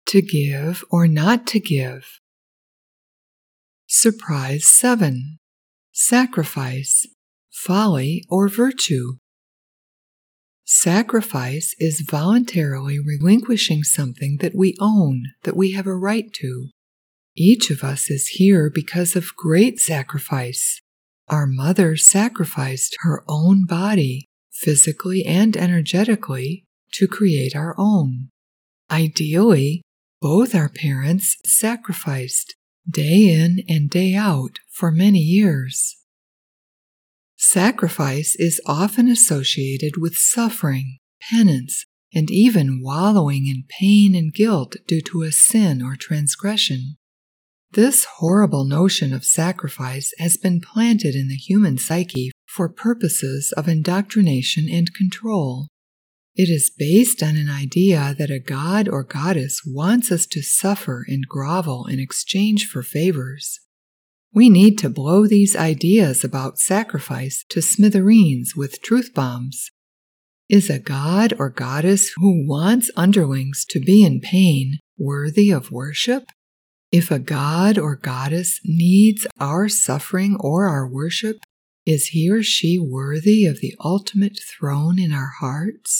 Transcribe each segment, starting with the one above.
To give or not to give. Surprise 7. Sacrifice, folly or virtue. Sacrifice is voluntarily relinquishing something that we own, that we have a right to. Each of us is here because of great sacrifice. Our mother sacrificed her own body, physically and energetically, to create our own. Ideally, both our parents sacrificed, day in and day out, for many years. Sacrifice is often associated with suffering, penance, and even wallowing in pain and guilt due to a sin or transgression. This horrible notion of sacrifice has been planted in the human psyche for purposes of indoctrination and control. It is based on an idea that a god or goddess wants us to suffer and grovel in exchange for favors. We need to blow these ideas about sacrifice to smithereens with truth bombs. Is a god or goddess who wants underlings to be in pain worthy of worship? If a god or goddess needs our suffering or our worship, is he or she worthy of the ultimate throne in our hearts?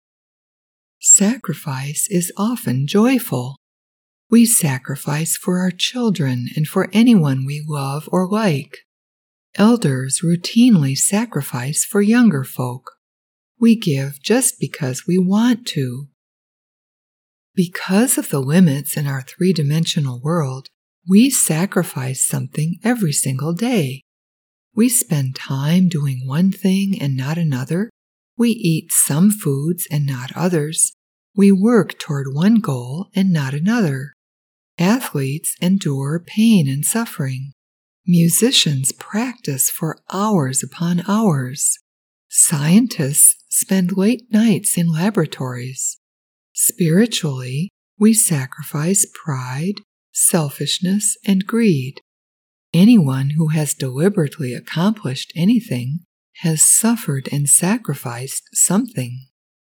Sacrifice is often joyful. We sacrifice for our children and for anyone we love or like. Elders routinely sacrifice for younger folk. We give just because we want to. Because of the limits in our three-dimensional world, we sacrifice something every single day. We spend time doing one thing and not another. We eat some foods and not others. We work toward one goal and not another. Athletes endure pain and suffering. Musicians practice for hours upon hours. Scientists spend late nights in laboratories. Spiritually, we sacrifice pride, selfishness, and greed. Anyone who has deliberately accomplished anything has suffered and sacrificed something.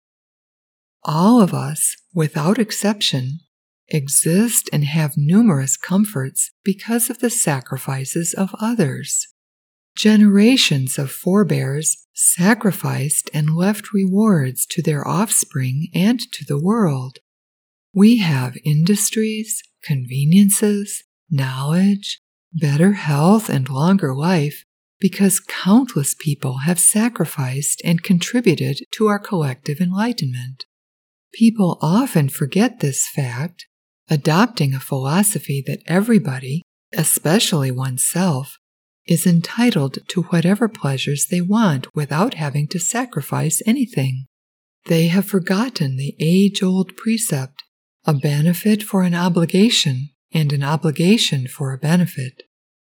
All of us, without exception, exist and have numerous comforts because of the sacrifices of others. Generations of forebears sacrificed and left rewards to their offspring and to the world. We have industries, conveniences, knowledge, better health, and longer life because countless people have sacrificed and contributed to our collective enlightenment. People often forget this fact, adopting a philosophy that everybody, especially oneself, is entitled to whatever pleasures they want without having to sacrifice anything. They have forgotten the age-old precept, a benefit for an obligation and an obligation for a benefit.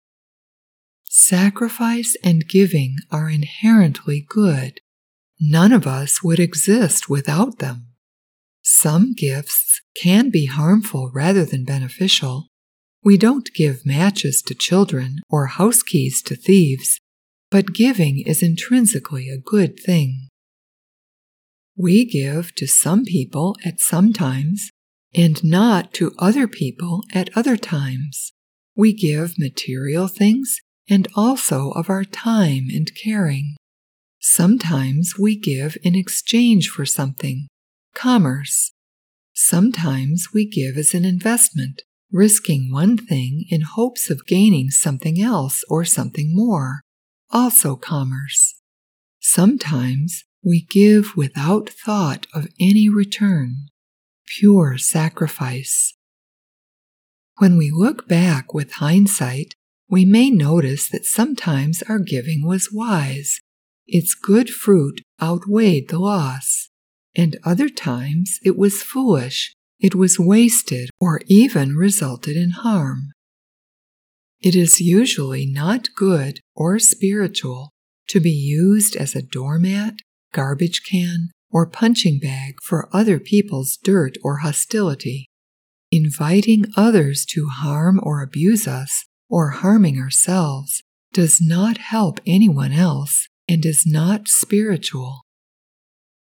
Sacrifice and giving are inherently good. None of us would exist without them. Some gifts can be harmful rather than beneficial. We don't give matches to children or house keys to thieves, but giving is intrinsically a good thing. We give to some people at some times and not to other people at other times. We give material things and also of our time and caring. Sometimes we give in exchange for something, commerce. Sometimes we give as an investment, risking one thing in hopes of gaining something else or something more, also commerce. Sometimes we give without thought of any return, pure sacrifice. When we look back with hindsight, we may notice that sometimes our giving was wise. Its good fruit outweighed the loss. And other times it was foolish, it was wasted, or even resulted in harm. It is usually not good or spiritual to be used as a doormat, garbage can, or punching bag for other people's dirt or hostility. Inviting others to harm or abuse us, or harming ourselves, does not help anyone else and is not spiritual.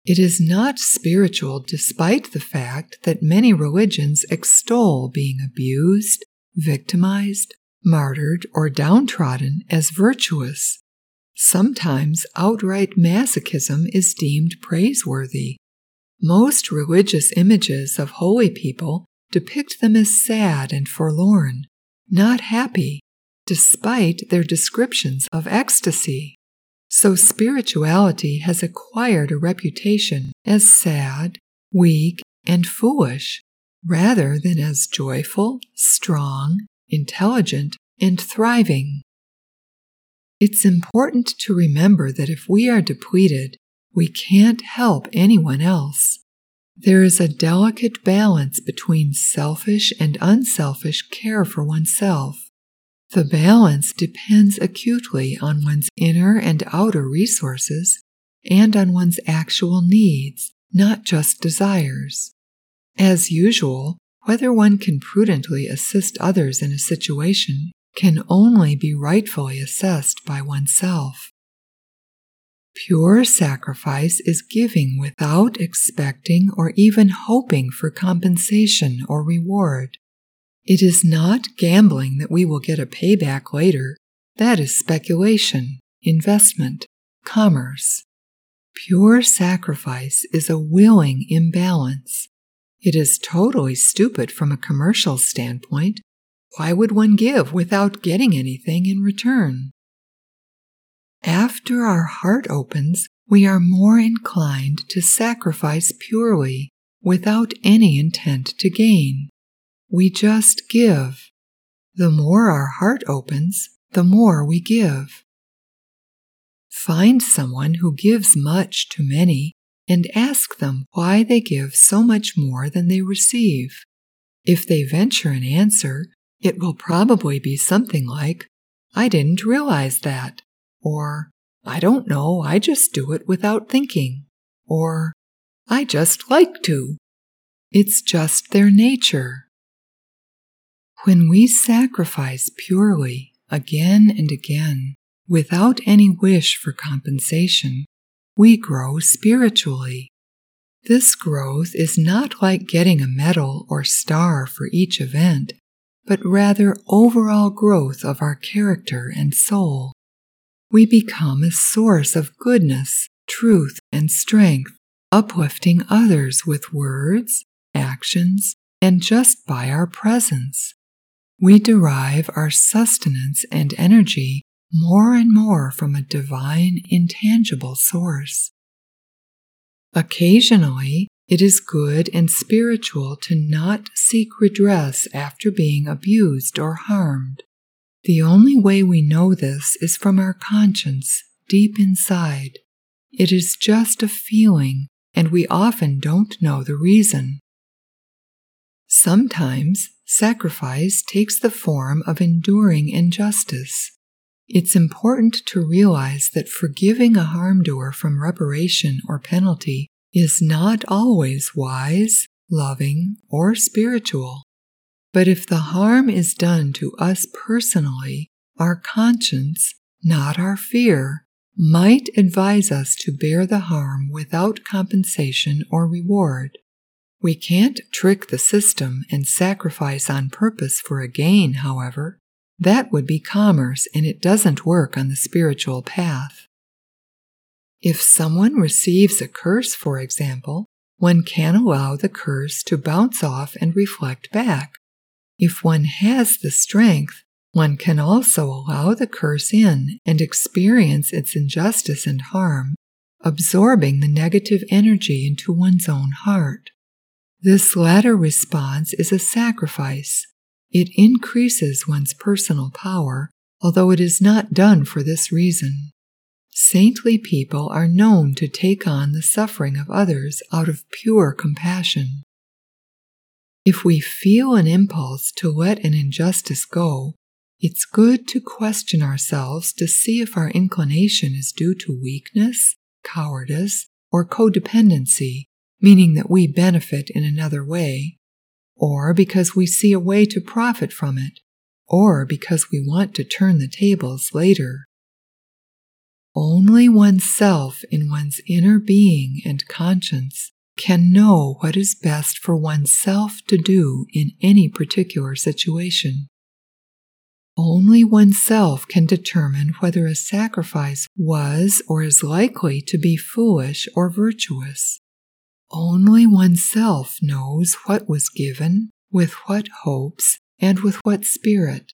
It is not spiritual despite the fact that many religions extol being abused, victimized, martyred, or downtrodden as virtuous. Sometimes outright masochism is deemed praiseworthy. Most religious images of holy people depict them as sad and forlorn, not happy, despite their descriptions of ecstasy. So spirituality has acquired a reputation as sad, weak, and foolish, rather than as joyful, strong, intelligent, and thriving. It's important to remember that if we are depleted, we can't help anyone else. There is a delicate balance between selfish and unselfish care for oneself. The balance depends acutely on one's inner and outer resources and on one's actual needs, not just desires. As usual, whether one can prudently assist others in a situation can only be rightfully assessed by oneself. Pure sacrifice is giving without expecting or even hoping for compensation or reward. It is not gambling that we will get a payback later. That is speculation, investment, commerce. Pure sacrifice is a willing imbalance. It is totally stupid from a commercial standpoint. Why would one give without getting anything in return? After our heart opens, we are more inclined to sacrifice purely, without any intent to gain. We just give. The more our heart opens, the more we give. Find someone who gives much to many and ask them why they give so much more than they receive. If they venture an answer, it will probably be something like, "I didn't realize that," or "I don't know, I just do it without thinking," or "I just like to." It's just their nature. When we sacrifice purely, again and again, without any wish for compensation, we grow spiritually. This growth is not like getting a medal or star for each event, but rather overall growth of our character and soul. We become a source of goodness, truth, and strength, uplifting others with words, actions, and just by our presence. We derive our sustenance and energy more and more from a divine, intangible source. Occasionally, it is good and spiritual to not seek redress after being abused or harmed. The only way we know this is from our conscience, deep inside. It is just a feeling, and we often don't know the reason. Sometimes, sacrifice takes the form of enduring injustice. It's important to realize that forgiving a harm-doer from reparation or penalty is not always wise, loving, or spiritual. But if the harm is done to us personally, our conscience, not our fear, might advise us to bear the harm without compensation or reward. We can't trick the system and sacrifice on purpose for a gain, however. That would be commerce, and it doesn't work on the spiritual path. If someone receives a curse, for example, one can allow the curse to bounce off and reflect back. If one has the strength, one can also allow the curse in and experience its injustice and harm, absorbing the negative energy into one's own heart. This latter response is a sacrifice. It increases one's personal power, although it is not done for this reason. Saintly people are known to take on the suffering of others out of pure compassion. If we feel an impulse to let an injustice go, it's good to question ourselves to see if our inclination is due to weakness, cowardice, or codependency, meaning that we benefit in another way, or because we see a way to profit from it, or because we want to turn the tables later. Only oneself in one's inner being and conscience can know what is best for oneself to do in any particular situation. Only oneself can determine whether a sacrifice was or is likely to be foolish or virtuous. Only oneself knows what was given, with what hopes, and with what spirit.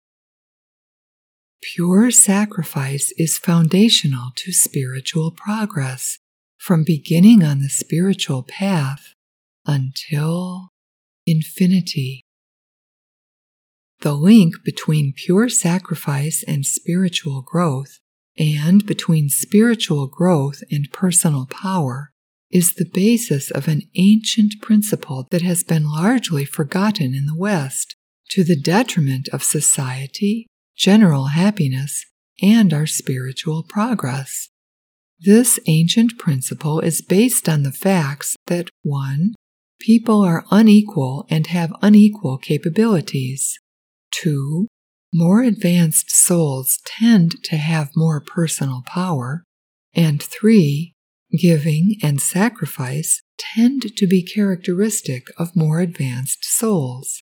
Pure sacrifice is foundational to spiritual progress, from beginning on the spiritual path until infinity. The link between pure sacrifice and spiritual growth, and between spiritual growth and personal power, is the basis of an ancient principle that has been largely forgotten in the West, to the detriment of society, general happiness, and our spiritual progress. This ancient principle is based on the facts that 1. People are unequal and have unequal capabilities. 2. More advanced souls tend to have more personal power. And 3. Giving and sacrifice tend to be characteristic of more advanced souls.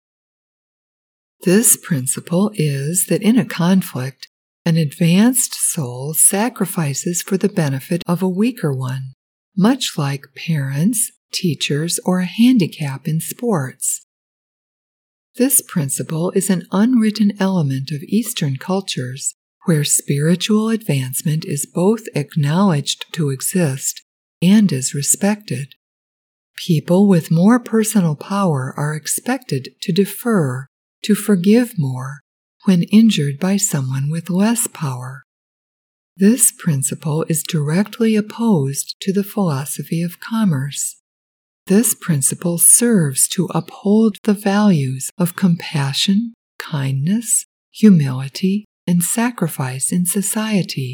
This principle is that in a conflict, an advanced soul sacrifices for the benefit of a weaker one, much like parents, teachers, or a handicap in sports. This principle is an unwritten element of Eastern cultures, where spiritual advancement is both acknowledged to exist and is respected. People with more personal power are expected to defer, to forgive more, when injured by someone with less power. This principle is directly opposed to the philosophy of commerce. This principle serves to uphold the values of compassion, kindness, humility, and sacrifice in society.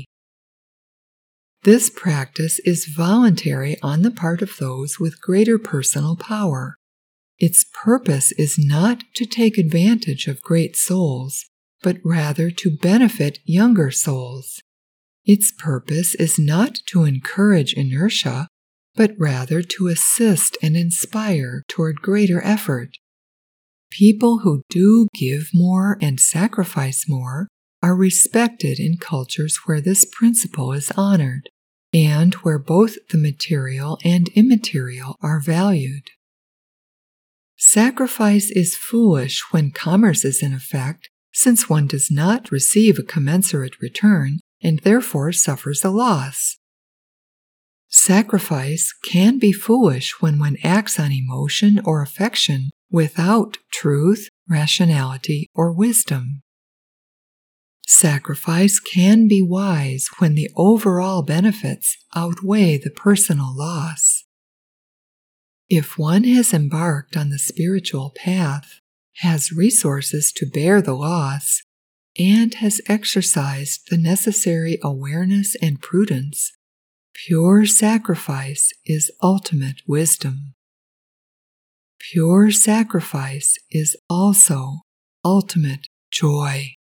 This practice is voluntary on the part of those with greater personal power. Its purpose is not to take advantage of great souls, but rather to benefit younger souls. Its purpose is not to encourage inertia, but rather to assist and inspire toward greater effort. People who do give more and sacrifice more are respected in cultures where this principle is honored, and where both the material and immaterial are valued. Sacrifice is foolish when commerce is in effect, since one does not receive a commensurate return and therefore suffers a loss. Sacrifice can be foolish when one acts on emotion or affection without truth, rationality, or wisdom. Sacrifice can be wise when the overall benefits outweigh the personal loss. If one has embarked on the spiritual path, has resources to bear the loss, and has exercised the necessary awareness and prudence, pure sacrifice is ultimate wisdom. Pure sacrifice is also ultimate joy.